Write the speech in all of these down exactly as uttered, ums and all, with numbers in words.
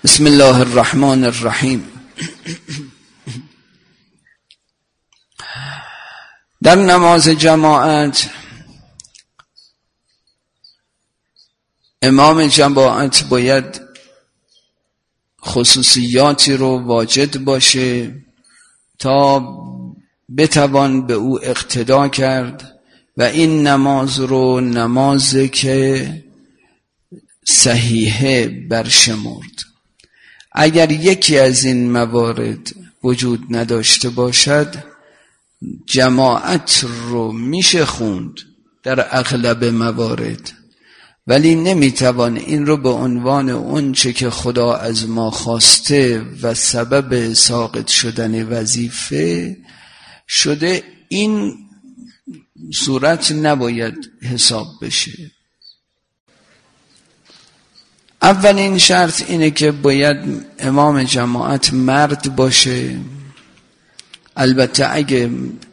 بسم الله الرحمن الرحیم. در نماز جماعت امام جماعت باید خصوصیاتی رو واجد باشه تا بتوان به او اقتدا کرد و این نماز رو نمازی که صحیحه برشمرد. اگر یکی از این موارد وجود نداشته باشد جماعت رو میشه خوند در اغلب موارد، ولی نمیتوان این رو به عنوان اون چه که خدا از ما خواسته و سبب ساقط شدن وظیفه شده این صورت نباید حساب بشه. اولین شرط اینه که باید امام جماعت مرد باشه. البته اگه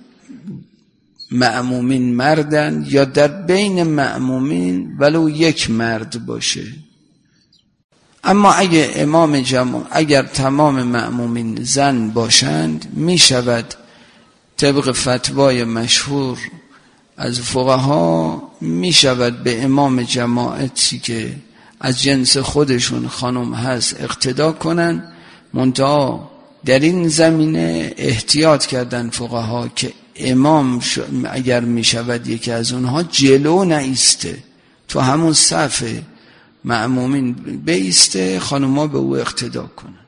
مأمومین مردن یا در بین مأمومین ولو یک مرد باشه. اما اگه امام جماعت اگر تمام مأمومین زن باشند می شود طبق فتوای مشهور از فقها می شود به امام جماعتی که از جنس خودشون خانم هست اقتدا کنن، منتها در این زمینه احتیاط کردن فقها که امام اگر می شود یکی از اونها جلو نایسته، تو همون صف مأمومین بایسته، خانم‌ها به او اقتدا کنن.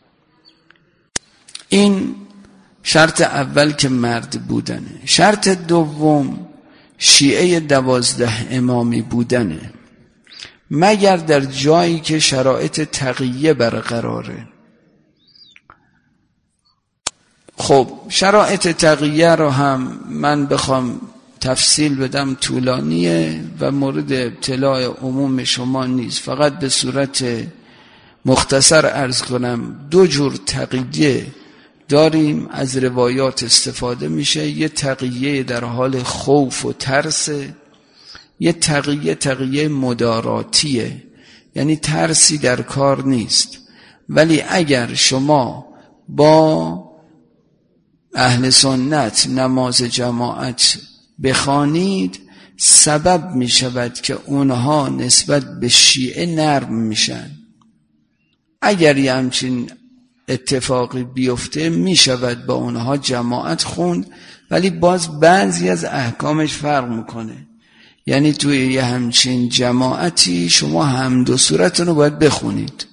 این شرط اول که مرد بودنه. شرط دوم شیعه دوازده امامی بودنه، مگر در جایی که شرایط تقیه برقراره. خب شرایط تقیه رو هم من بخوام تفصیل بدم طولانیه و مورد ابتلاع عموم شما نیست، فقط به صورت مختصر عرض کنم. دو جور تقیه داریم، از روایات استفاده میشه. یه تقیه در حال خوف و ترس، یه تقیه تقیه مداراتیه، یعنی ترسی در کار نیست، ولی اگر شما با اهل سنت نماز جماعت بخوانید سبب می شود که اونها نسبت به شیعه نرم میشن. اگر یه همچین اتفاقی بیفته می شود با اونها جماعت خوند، ولی باز بعضی از احکامش فرق میکنه. یعنی توی یه همچین جماعتی شما هم دو صورتونو باید بخونید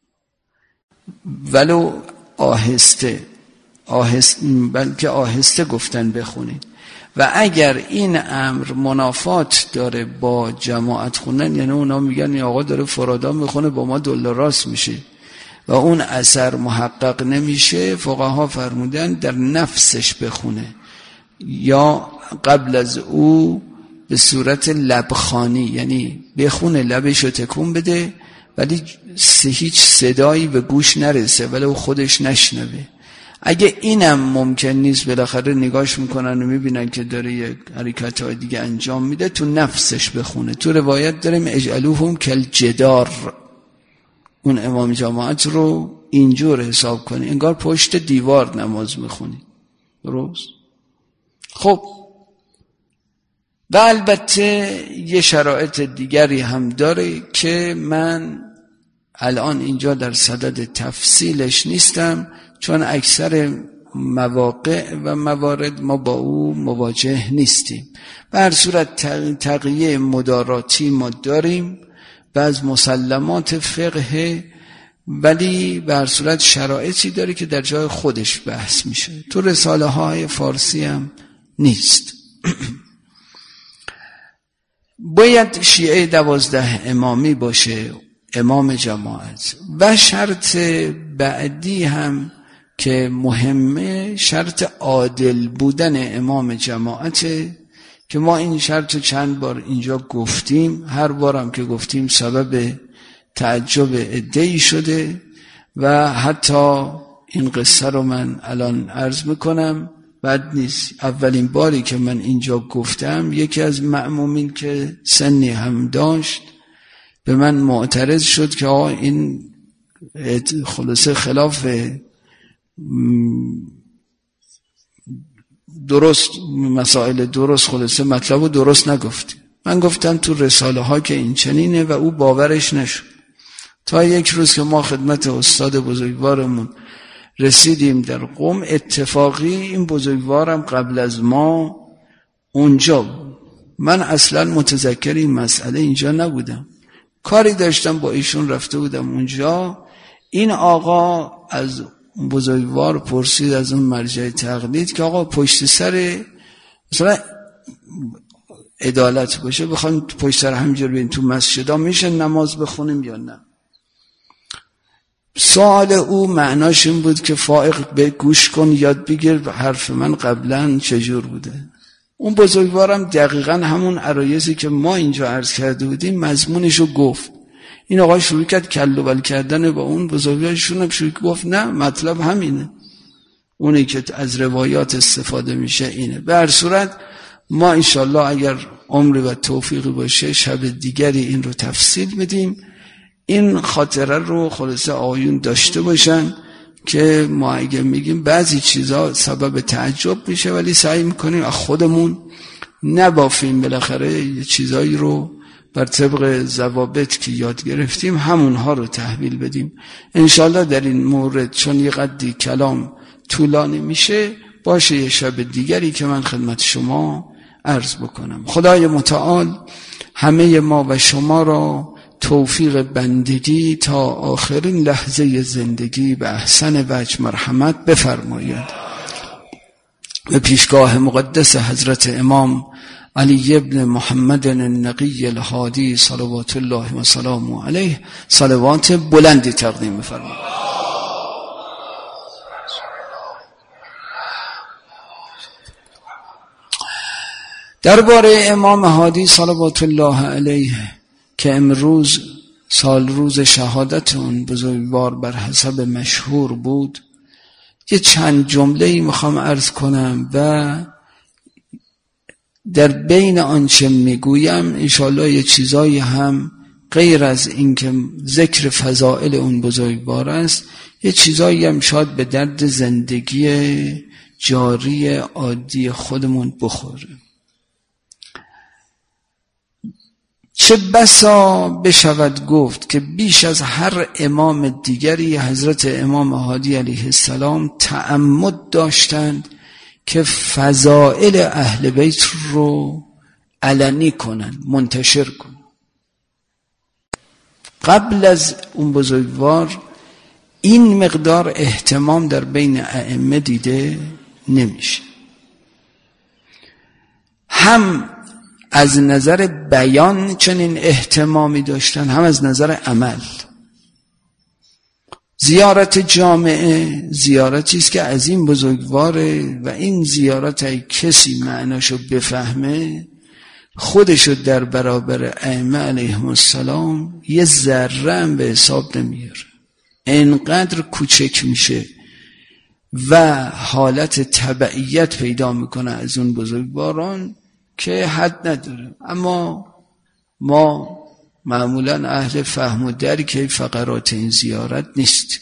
ولو آهسته آهسته بلکه آهسته گفتن بخونید. و اگر این امر منافات داره با جماعت خوندن، یعنی اونا میگن این آقا داره فرادا میخونه با ما دل راست میشه و اون اثر محقق نمیشه، فقها فرمودن در نفسش بخونه یا قبل از او به صورت لبخانی، یعنی بخونه لبشو تکون بده ولی هیچ صدایی به گوش نرسه ولی او خودش نشنوه. اگه اینم ممکن نیست، بالاخره نگاش میکنن و میبینن که داره یک حرکت های دیگه انجام میده، تو نفسش بخونه. تو روایت داریم اجعلوهم کالجدار، اون امام جماعت رو اینجور حساب کنی انگار پشت دیوار نماز میخونی. درست؟ خب و البته یه شرایط دیگری هم داره که من الان اینجا در صدد تفصیلش نیستم، چون اکثر مواقع و موارد ما با او مواجه نیستیم. به هر صورت تقیه مداراتی ما داریم و از مسلمات فقه، ولی به هر صورت شرایطی داره که در جای خودش بحث میشه. تو رساله های فارسی هم نیست. باید شیعه دوازده امامی باشه امام جماعت. و شرط بعدی هم که مهمه شرط عادل بودن امام جماعته، که ما این شرط چند بار اینجا گفتیم، هر بارم که گفتیم سبب تعجب عده‌ای شده و حتی این قصه رو من الان عرض میکنم، بد نیست. اولین باری که من اینجا گفتم یکی از مأمومین که سنی هم داشت به من معترض شد که آقا این خلاصه خلاف درست مسائل درست خلاصه مطلب رو درست نگفتی. من گفتم تو رساله ها که این چنینه و او باورش نشد تا یک روز که ما خدمت استاد بزرگوارمون رسیدیم در قم. اتفاقی این بزرگوارم قبل از ما اونجا بود. من اصلا متذکر این مسئله اینجا نبودم، کاری داشتم با ایشون رفته بودم اونجا. این آقا از بزرگوار پرسید از اون مرجع تقلید که آقا پشت سر مثلا عدالت باشه بخوایم پشت سر همینجور بین تو مسجد ها میشه نماز بخونیم یا نه؟ سوال او معناش این بود که فائق به گوش کن یاد بگیر حرف من قبلا چجور بوده. اون بزرگوارم دقیقا همون عرایزی که ما اینجا عرض کرده بودیم مضمونشو گفت. این آقا شروع کرد کل و بل کردن با اون بزرگوارشون هم شروع گفت نه مطلب همینه، اونی که از روایات استفاده میشه اینه. به هر صورت ما انشالله اگر عمر و توفیقی باشه شب دیگری این رو تفصیل بدیم. این خاطره رو خلاصه آیون داشته باشن که ما اگه میگیم بعضی چیزا سبب تعجب میشه ولی سعی میکنیم از خودمون نبافیم، بالاخره یه چیزایی رو بر طبق ضوابط که یاد گرفتیم همونها رو تحویل بدیم. انشالله در این مورد چون یه قدری کلام طولانی میشه باشه یه شب دیگری که من خدمت شما عرض بکنم. خدای متعال همه ما و شما را توفیق بندگی تا آخرین لحظه زندگی به احسن وجه مرحمت بفرماید. به پیشگاه مقدس حضرت امام علی ابن محمد النقی الهادی صلوات الله و سلامه علیه صلوات بلندی تقدیم بفرمایید. درباره امام هادی صلوات الله علیه که امروز سال روز شهادت اون بزرگوار بر حسب مشهور بود یه چند جمله‌ای میخوام عرض کنم و در بین آنچه میگویم انشاءالله یه چیزایی هم غیر از این که ذکر فضائل اون بزرگوار است یه چیزایی هم شاید به درد زندگی جاری عادی خودمون بخوره. چه بسا بشود گفت که بیش از هر امام دیگری حضرت امام هادی علیه السلام تعمد داشتند که فضائل اهل بیت رو علنی کنن، منتشر کنن. قبل از اون بزرگوار این مقدار اهتمام در بین ائمه دیده نمیشه، هم از نظر بیان چنین اهتمامی داشتن هم از نظر عمل. زیارت جامعه زیارتی است که از این بزرگواره و این زیارت ای کسی معناشو بفهمه خودشو در برابر ائمه علیهم السلام یه ذره هم به حساب نمیاره، اینقدر کوچک میشه و حالت تبعیت پیدا میکنه از اون بزرگواران که حد نداره. اما ما معمولا اهل فهم و درک فقرات این زیارت نیست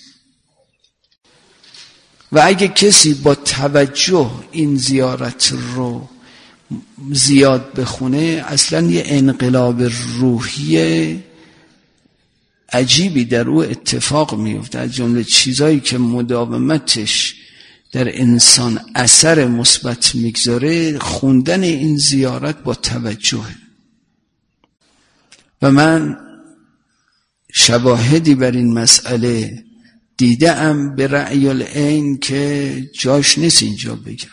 و اگه کسی با توجه این زیارت رو زیاد بخونه اصلا یه انقلاب روحی عجیبی در او اتفاق میفته. از جمله چیزایی که مداومتش در انسان اثر مثبت میگذاره خوندن این زیارت با توجه. و من شواهدی بر این مسئله دیدم به رأی العین که جاش نیست اینجا بگم.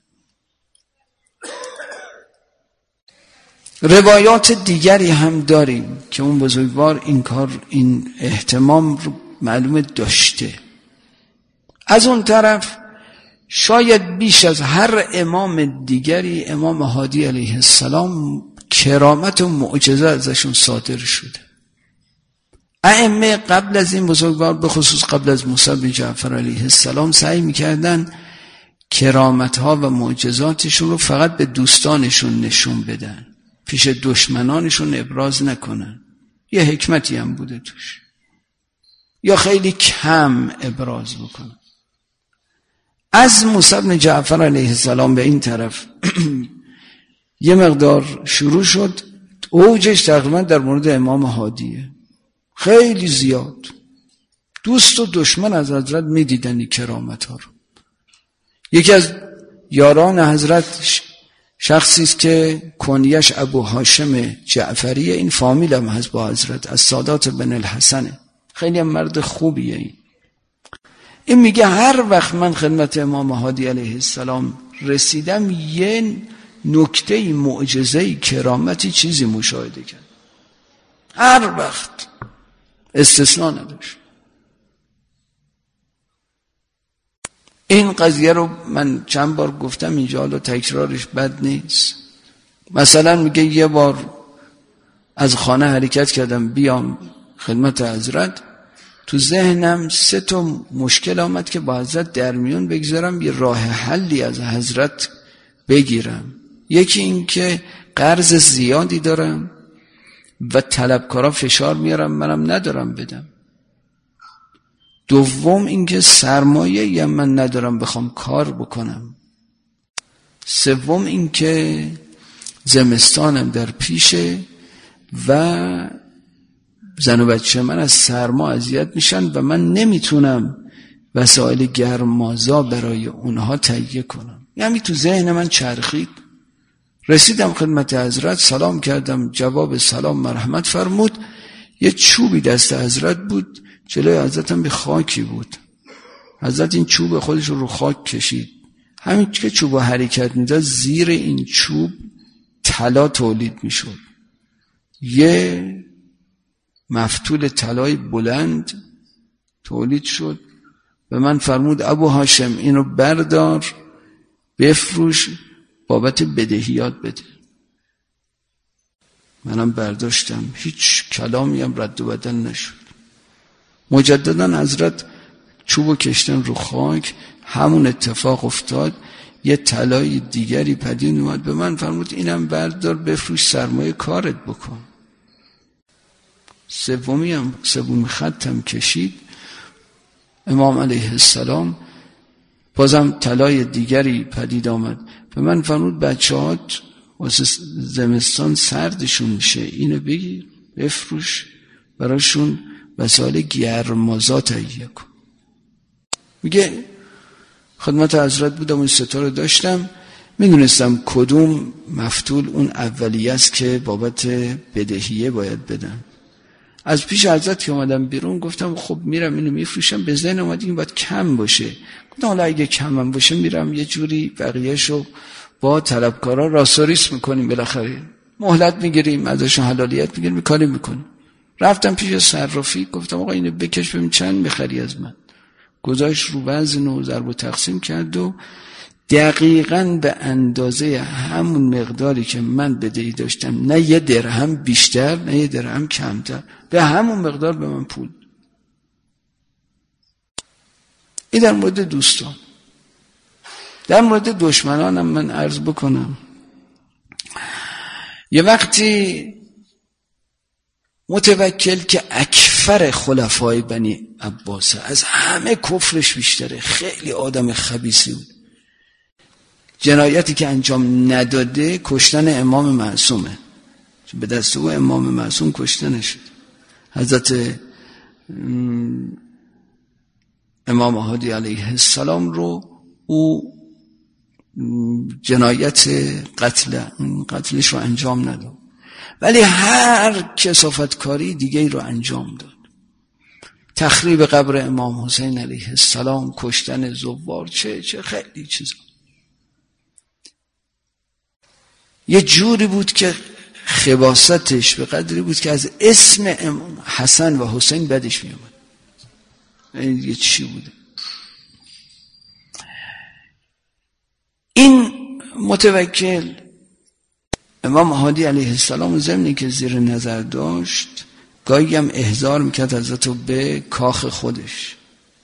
روایات دیگری هم داریم که اون بزرگوار این کار این اهتمام رو معلومه داشته. از اون طرف شاید بیش از هر امام دیگری امام هادی علیه السلام کرامت و معجزه ازشون صادر شده. ائمه قبل از این بزرگوار به خصوص قبل از موسی بن جعفر علیه السلام سعی میکردن کرامتها و معجزاتشون رو فقط به دوستانشون نشون بدن، پیش دشمنانشون ابراز نکنن. یه حکمتی هم بوده توش. یا خیلی کم ابراز بکنن. از موسی بن جعفر علیه السلام به این طرف یه مقدار شروع شد، اوجش تقریبا در مورد امام هادیه، خیلی زیاد دوست و دشمن از حضرت میدیدن این کرامت ها رو. یکی از یاران حضرت شخصی است که کنیش ابو هاشم جعفریه، این فامیل هم هست با حضرت، از سادات بن الحسنه، خیلی هم مرد خوبیه. این این میگه هر وقت من خدمت امام هادی علیه السلام رسیدم یه نکته معجزه کرامتی چیزی مشاهده کرد، هر وقت استثناء نداشت. این قضیه رو من چند بار گفتم اینجا، حالا تکرارش بد نیست. مثلا میگه یه بار از خانه حرکت کردم بیام خدمت حضرت، تو ذهنم سه تا مشکل آمد که با حضرت در میون بگذارم، یه راه حلی از حضرت بگیرم. یکی این که قرض زیادی دارم و طلبکارا فشار میارم منم ندارم بدم. دوم این که سرمایه یا من ندارم بخوام کار بکنم. سوم این که زمستانم در پیشه و زن و بچه من از سرما اذیت میشن و من نمیتونم وسایل گرمازا برای اونها تهیه کنم. یعنی تو ذهن من چرخید. رسیدم خدمت حضرت، سلام کردم، جواب سلام مرحمت فرمود. یه چوبی دست حضرت بود، جلوی حضرت هم به خاکی بود. حضرت این چوب خودش رو رو خاک کشید. همین که چوب حرکت میداد زیر این چوب طلا تولید میشد. یه مفتول طلای بلند تولید شد و من فرمود ابو هاشم اینو بردار بفروش بابت بدهیات بده. منم برداشتم، هیچ کلامی هم رد و بدل نشد. مجددا حضرت چوبو کشتن رو خاک، همون اتفاق افتاد. یه طلای دیگری پدید اومد، به من فرمود اینم بردار بفروش سرمایه کارت بکن. سومی هم سومی خطم کشید. امام علیه السلام بازم طلای دیگری پدید آمد، به من فرمود بچه‌هات واسه زمستان سردشون میشه، اینو بگیر بفروش براشون وسایل گرمازا تهیه کن. میگه خدمت حضرت بودم، اون ستاره داشتم، میدونستم کدوم مفتول اون اولیه است که بابت بدهیه باید بدم. از پیش حضرت که اومدم بیرون گفتم خب میرم اینو میفروشم، به ذهن اومد این باید کم باشه. گفتم حالا اگه کم هم باشه میرم یه جوری بقیه‌شو با طلبکارا راسوریس میکنیم، بالاخره مهلت میگیریم ازشون، حلالیت میگیریم، کاری میکنیم. رفتم پیش صرافی گفتم آقا اینو بکش ببین چند میخری از من. گذاشت رو وزن و ضرب و تقسیم کرد و دقیقاً به اندازه همون مقداری که من بدهی داشتم، نه یه درهم بیشتر نه یه درهم کمتر، به همون مقدار به من پول. این در مورد دوستان. در مورد دشمنانم من عرض بکنم، یه وقتی متوکل که اکثر خلفای بنی عباسه، از همه کفرش بیشتره، خیلی آدم خبیثی بود، جنایتی که انجام نداده کشتن امام معصومه، به دست او امام معصوم کشته نشد. حضرت امام هادی علیه السلام رو او جنایت قتل قتلش رو انجام نداد، ولی هر کثافتکاری دیگه رو انجام داد. تخریب قبر امام حسین علیه السلام، کشتن زوار، چه چه خیلی چیزا. یه جوری بود که خباستش به قدری بود که از اسم حسن و حسین بدش می اومد. این یه چی بوده؟ این متوکل امام هادی علیه السلام ضمنی که زیر نظر داشت، گاهی هم احضار میکرد حضرت رو به کاخ خودش.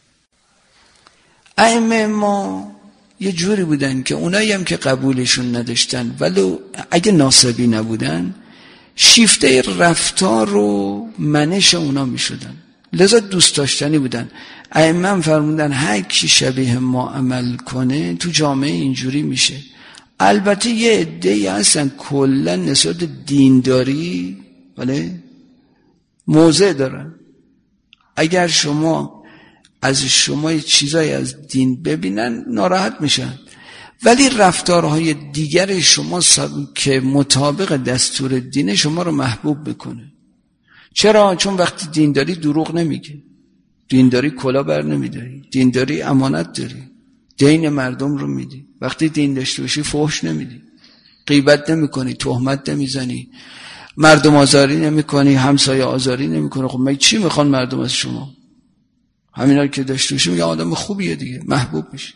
ائمه ما یه جوری بودن که اونایی هم که قبولشون نداشتن ولی اگه ناصبی نبودن، شیفته رفتار و منش اونا میشدن. لذا دوست داشتنی بودن. ائمه فرمودن هر کی شبیه ما عمل کنه تو جامعه اینجوری میشه. البته یه عده‌ای هستن کلا نسبت دینداری ولی موضع دارن. اگر شما از شما یه چیزایی از دین ببینن ناراحت میشن، ولی رفتارهای دیگر شما که مطابق دستور دین شما رو محبوب میکنه. چرا؟ چون وقتی دینداری دروغ نمیگه، دینداری کلا بر نمیداری، دینداری امانت داری، دین مردم رو میدی. وقتی دین داشته باشی فحش نمیدی، غیبت نمیکنی، تهمت نمیزنی، مردم آزاری نمیکنی، همسایه آزاری نمیکنی. خب مگه چی میخوان مردم از شما؟ همینا که داشته باشی میگه آدم خوبیه دیگه، محبوب میشه.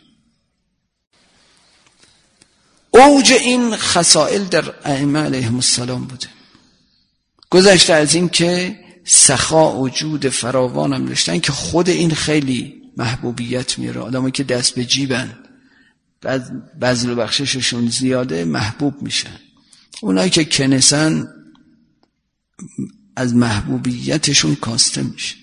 اوج این خصائل در ائمه علیهم السلام بوده. گذشته از این که سخا و جود فراوان هم داشتن که خود این خیلی محبوبیت میاره. آدمایی که دست به جیبن، بذل و بخشششون زیاده، محبوب میشن. اونایی که کنسن از محبوبیتشون کاسته میشه.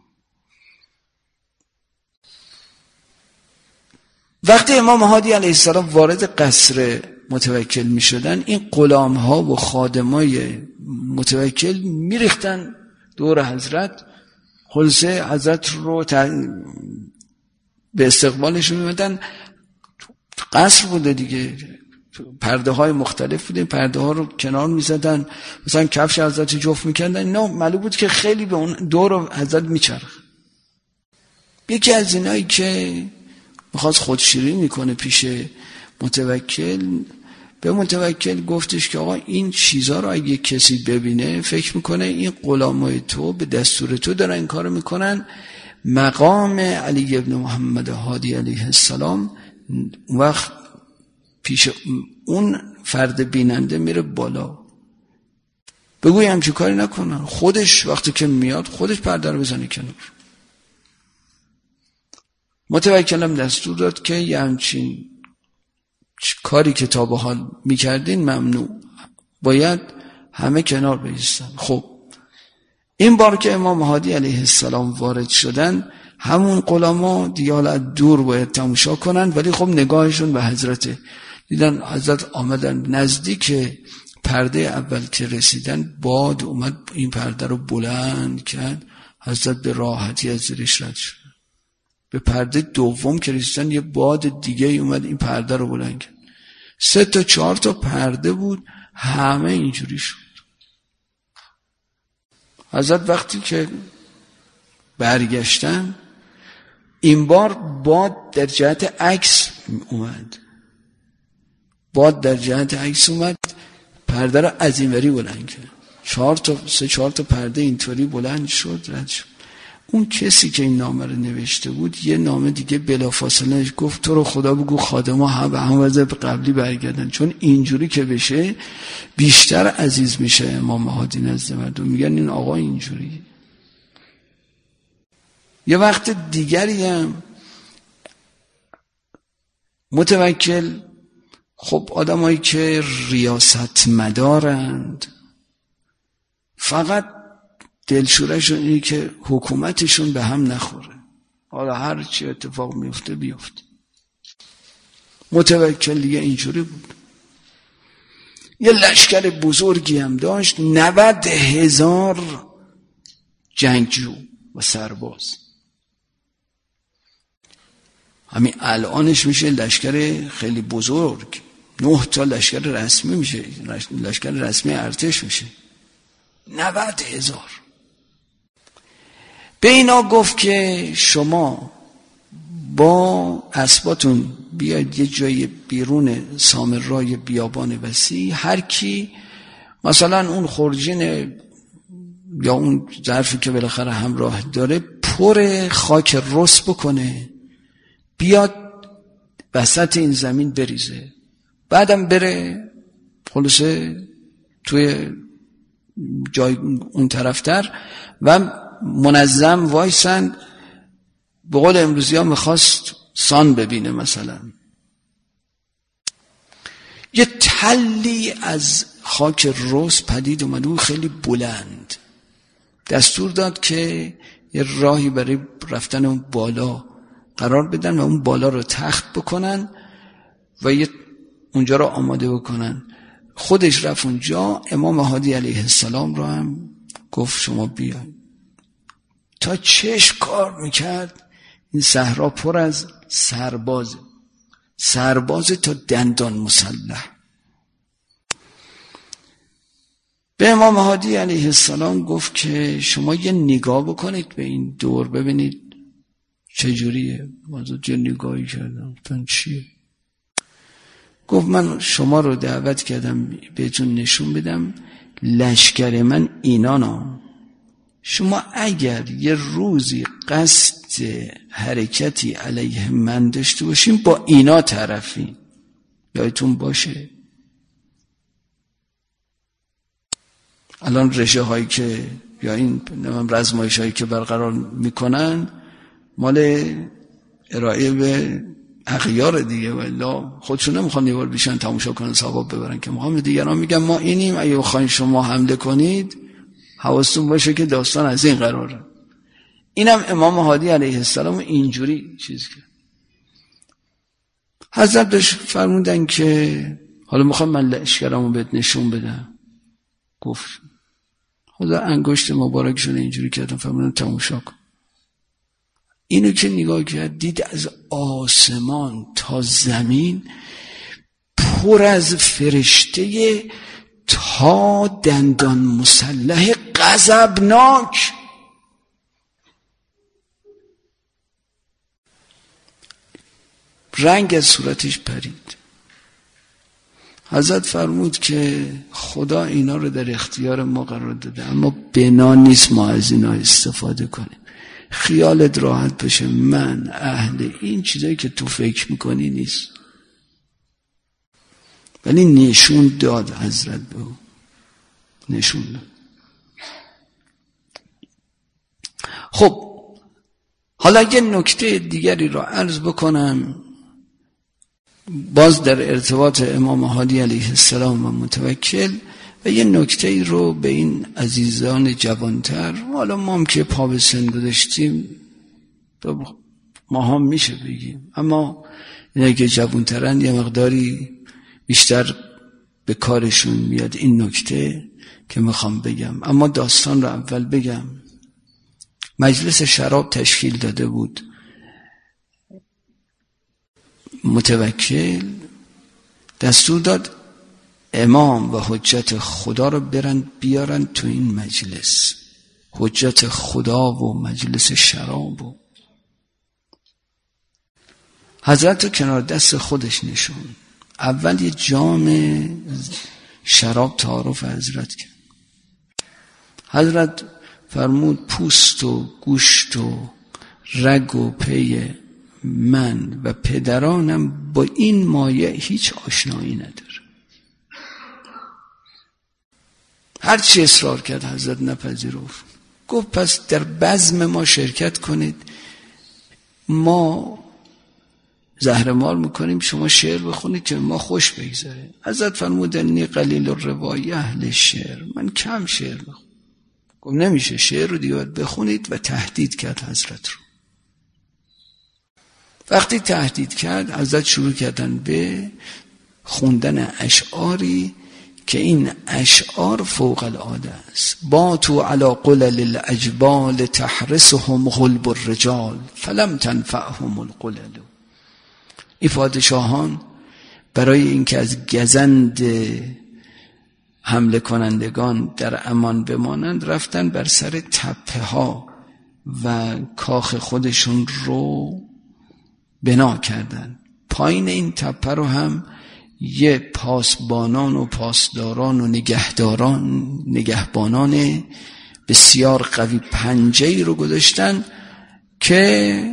وقتی امام هادی علیه السلام وارد قصر متوکل می شدن، این غلام ها و خادمای متوکل می ریختن دور حضرت. خلاصه حضرت رو به استقبالش می مدن. قصر بوده دیگه، پرده های مختلف بوده، پرده ها رو کنار می زدن، مثلا کفش حضرت جفت می کردن. اینا معلوم بود که خیلی به اون دور حضرت می چرخ. یکی از اینایی که میخواست خودشیرینی کنه پیش متوکل، به متوکل گفتش که آقا این چیزا رو اگه کسی ببینه فکر میکنه این غلامای تو به دستور تو دارن این کارو میکنن. مقام علی ابن محمد هادی علیه السلام وقت پیش اون فرد بیننده میره بالا. بگوی همچی کاری نکنن، خودش وقتی که میاد خودش پرده رو بزنه کنار. متوکلم دستور داد که یه همچین کاری که تا به حال میکردین ممنوع، باید همه کنار بایستن. خب این بار که امام هادی علیه السلام وارد شدن، همون غلاما دیگه حالا دور باید تماشا کنن، ولی خب نگاهشون به حضرت. دیدن حضرت آمدن نزدیک پرده اول که رسیدن، باد اومد این پرده رو بلند کرد، حضرت به راحتی از زیرش رد شد. به پرده دوم که رسیدن یه باد دیگه اومد این پرده رو بلند کرد. سه تا چهار تا پرده بود، همه اینجوری شد. حضرت وقتی که برگشتن، این بار باد در جهت عکس اومد، باد در جهت عکس اومد، پرده رو از این وری بلند کرد. چهار تا سه چهار تا پرده اینطوری بلند شد، رد شد. اون کسی که این نامه رو نوشته بود یه نامه دیگه بلافاصله گفت تو رو خدا بگو خادما هم به هم وضع قبلی برگردن، چون اینجوری که بشه بیشتر عزیز میشه امام هادی نزد مردم. میگن این آقا اینجوری. یه وقت دیگری هم متوکل، خب آدمایی که ریاست مدارند فقط دلشورشون اینه که حکومتشون به هم نخوره، حالا هر چی اتفاق میفته بیفته. متوکل دیگه اینجوری بود. یه لشکر بزرگی هم داشت، نود هزار جنگجو و سرباز. همین الانش میشه لشکر خیلی بزرگ، نه تا لشکر رسمی میشه، لشکر رسمی ارتش میشه. نود هزار. به اینا گفت که شما با اسباتون بیاید یه جای بیرون سامرای بیابان وسیع، هر کی مثلا اون خورجین یا اون ظرفی که بالاخره همراه داره پر خاک رس بکنه، بیاد وسط این زمین بریزه، بعدم بره خلاصه توی جای اون طرفتر و منظم وایسن. به قول امروزی ها میخواست سان ببینه. مثلا یه تلی از خاک رس پدید اومد، اون خیلی بلند. دستور داد که یه راهی برای رفتن اون بالا قرار بدن و اون بالا رو تخت بکنن و یه اونجا رو آماده بکنن. خودش رفت اونجا، امام مهدی علیه السلام رو هم گفت شما بیاین. تا چش کار میکرد این صحرا پر از سربازه، سرباز تا دندان مسلح. به امام مهدی علیه السلام گفت که شما یه نگاه بکنید به این دور ببینید چجوریه. مازد یه نگاهی کردم گفتن چیه؟ گفت من شما رو دعوت کردم بهتون نشون بدم لشکر من اینانا، شما اگر یه روزی قصد حرکتی علیه من داشته باشیم با اینا طرفین. یادتون باشه الان رژه هایی که یا این رزمایش هایی که برقرار میکنن مال ارائه به اغیار دیگه، والله خودشون نمیخوان یه بار بیشن تماشا کنن ثواب ببرن، که میخوام دیگران میگن ما اینیم، اگه بخواین شما حمله کنید حواستون باشه که داستان از این قراره. اینم امام مهدی علیه السلام اینجوری چیز کرد. حضرت داشت فرمودن که حالا میخوام من لشکرمو بهت نشون بدم. گفت خدا انگشت مبارکشون اینجوری کردن، فرمودن تماشا کن. اینو که نگاه کرد دید از آسمان تا زمین پر از فرشته تا دندان مسلح غضبناک. رنگ از صورتش پرید. حضرت فرمود که خدا اینا رو در اختیار ما قرار داده، اما بنا نیست ما از اینا استفاده کنیم. خیالت راحت بشه من اهل این چیزایی که تو فکر میکنی نیست. ولی نشون داد حضرت به او، نشون داد. خب حالا یه نکته دیگری را عرض بکنم، باز در ارتباط امام مهدی علیه السلام و متوکل، و یه نکته رو به این عزیزان جوانتر، حالا ما هم که پا به سن گذاشتیم ما هم میشه بگیم، اما اینایی که جوانترن یه مقداری بیشتر به کارشون میاد این نکته که میخوام بگم. اما داستان رو اول بگم. مجلس شراب تشکیل داده بود، متوکل دستور داد امام و حجت خدا رو برن بیارن تو این مجلس. حجت خدا و مجلس شراب و حضرت رو کنار دست خودش نشون. اول یه جام شراب تعارف حضرت کرد. حضرت فرمود پوست و گوشت و رگ و پی من و پدرانم با این مایه هیچ آشنایی نداره. هر چی اصرار کرد حضرت نپذیرفت. گفت پس در بزم ما شرکت کنید، ما زهرمال میکنیم، شما شعر بخونید که ما خوش بگذاره. حضرت فرمودن قلیل الروای اهل شعر، من کم شعر بخونم. گفت نمیشه، شعر رو دیگه بخونید، و تهدید کرد حضرت رو. وقتی تهدید کرد حضرت شروع کردن به خوندن اشعاری که این اشعار فوق العاده است. باتوا علی قلل الاجبال تحرسهم غلب الرجال فلم تنفعهم القلل. این پادشاهان برای اینکه از گزند حمله کنندگان در امان بمانند رفتن بر سر تپه ها و کاخ خودشون رو بنا کردن. پایین این تپه رو هم یه پاسبانان و پاسداران و نگهداران نگهبانان بسیار قوی پنجه‌ای رو گذاشتن که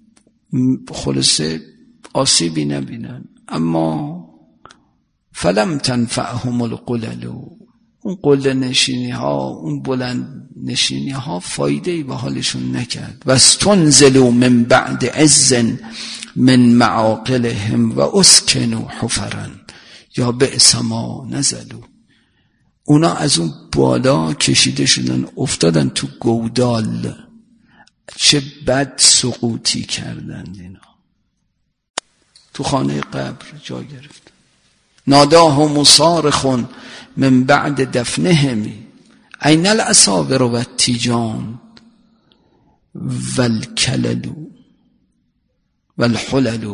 خلاصه آسیبی نبینن. اما فلم تنفعهم القلل، اون قله نشینی ها، اون بلند نشینی ها فایده‌ای به حالشون نکرد. و استنزلوا من بعد عز من معاقلهم و اسکنوا حفرا یا بئس ما نزلوا. اونا از اون بالا کشیده شدن افتادن تو گودال، چه بد سقوطی کردند اینا. تو خانه قبر جا گرفت. ناداهم صارخ من بعد دفنهم این الاصابر و التیجان والکلل والحلل.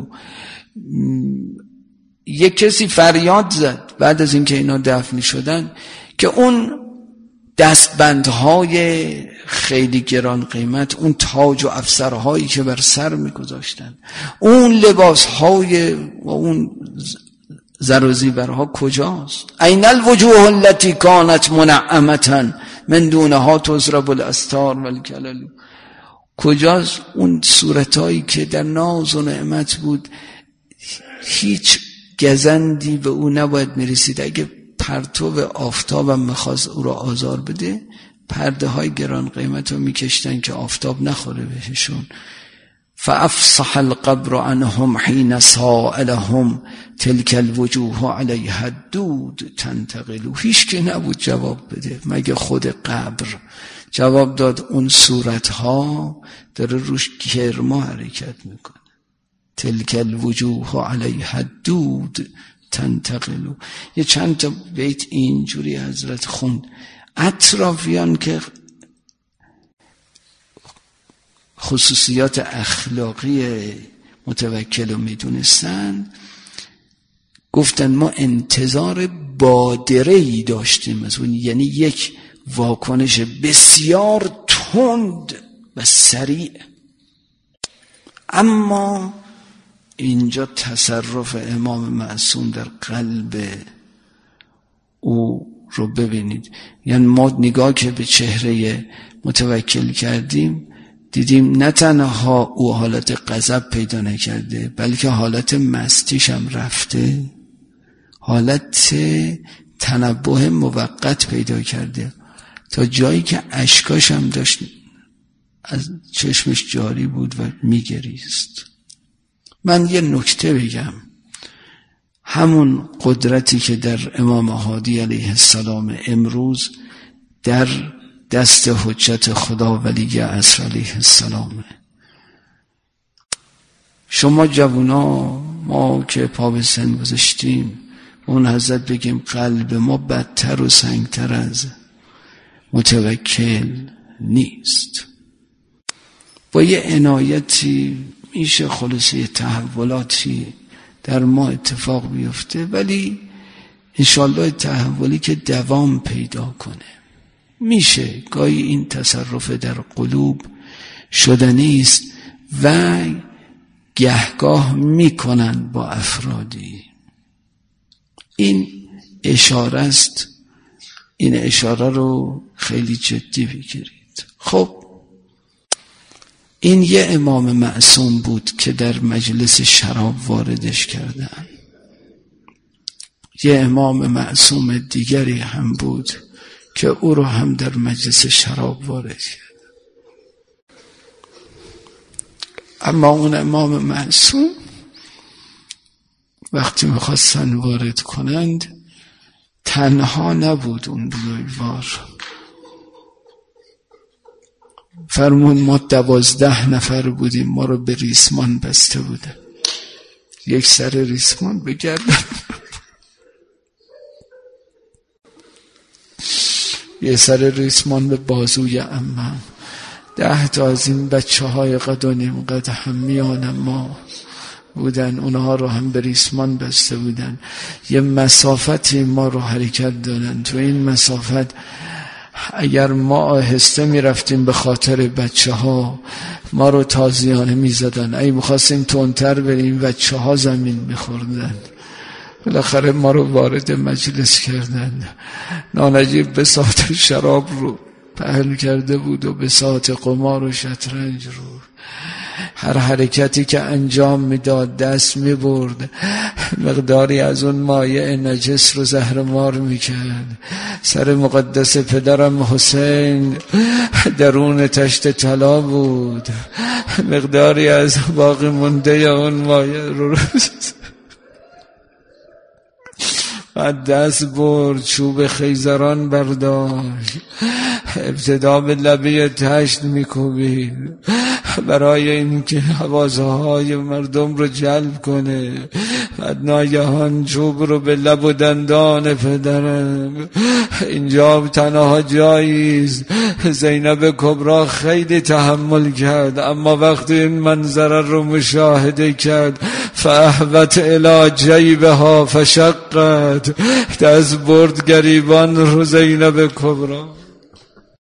یک کسی فریاد زد بعد از اینکه اینا دفن شدن که اون دستبندهای خیلی گران قیمت، اون تاج و افسرهایی که بر سر میگذاشتن، اون لباسهای و اون زر و زیورها کجاست؟ این الوجوه التي كانت منعمة من دونها تضرب الاستار والکلل. کجاست اون صورتایی که در ناز و نعمت بود، هیچ گزندی به او نباید میرسید. اگه پرتو آفتابم میخواست او را آزار بده، پرده های گران قیمت رو میکشتن که آفتاب نخوره بهشون. فافصح القبر عنهم حين سائلهم تلك الوجوه عليها الدود تنتقل. هیچ که نبود جواب بده مگه خود قبر. جواب داد اون صورتها داره روش گرما حرکت میکنه. تلك الوجوه عليها الدود تنتقل. یه چند تا بیت اینجوری حضرت خوند. اطرافیان که خصوصیات اخلاقی متوکل رو میدونستن گفتن ما انتظار بادره‌ای داشتیم از اون، یعنی یک واکنش بسیار تند و سریع. اما اینجا تصرف امام معصوم در قلب او رو ببینید. یعنی ما نگاه که به چهره متوکل کردیم دیدیم نه تنها او حالت غضب پیدا نکرده بلکه حالت مستیش هم رفته، حالت تنبه موقت پیدا کرده، تا جایی که اشکاش هم داشت از چشمش جاری بود و میگریست. من یه نکته بگم، همون قدرتی که در امام هادی علیه السلام امروز در دست حجت خدا ولی عصر علیه السلامه. شما جوونا، ما که پا به سن گذاشتیم، اون حضرت بگیم قلب ما بدتر و سنگتر از متوکل نیست. با یه عنایتی میشه خلاصه تحولاتی در ما اتفاق بیفته، ولی انشالله تحولی که دوام پیدا کنه. میشه گاهی این تصرف در قلوب شدنی است و گهگاه میکنن با افرادی. این اشاره است، این اشاره رو خیلی جدی بگیرید. خب این یه امام معصوم بود که در مجلس شراب واردش کردن. یه امام معصوم دیگری هم بود که او رو هم در مجلس شراب وارد کرد. اما اون امام معصوم وقتی میخواستن وارد کنند تنها نبود. اون بزرگوار فرمون ما دوازده نفر بودیم، ما رو به ریسمان بسته بودن، یک سر ریسمان بگردن، یه سر ریسمان به بازوی عمم. ده تا از این بچه های قد و نیم قد هم میان ما بودن، اونها رو هم به ریسمان بسته بودن. یه مسافتی ما رو حرکت دادن. تو این مسافت اگر ما آهسته می رفتیم به خاطر بچه ها ما رو تازیانه می زدن، اگه میخواستیم تندتر بریم بچه ها زمین می خوردن. بالاخره ما رو وارد مجلس کردن. نانجیب بساط شراب رو پهل کرده بود و بساط قمار و شطرنج رو. هر حرکتی که انجام میداد دست میبرد، مقداری از اون مایع نجس رو زهرمار میکرد. سر مقدس پدرم حسین درون تشت طلا بود، مقداری از باقی مونده اون مایع رو بعد دست برد، چوب خیزران برداشت، ابتدا به لبه تشت میکوبید برای اینکه حواسه های مردم رو جلب کنه. بعد ناگهان چوب رو به لب و دندان پدرم. اینجا تنها جاییست زینب کبرا خیلی تحمل کرد، اما وقتی این منظره رو مشاهده کرد فاهوت الی جیبها فشقت، دست برد گریبان رو زینب کبرا.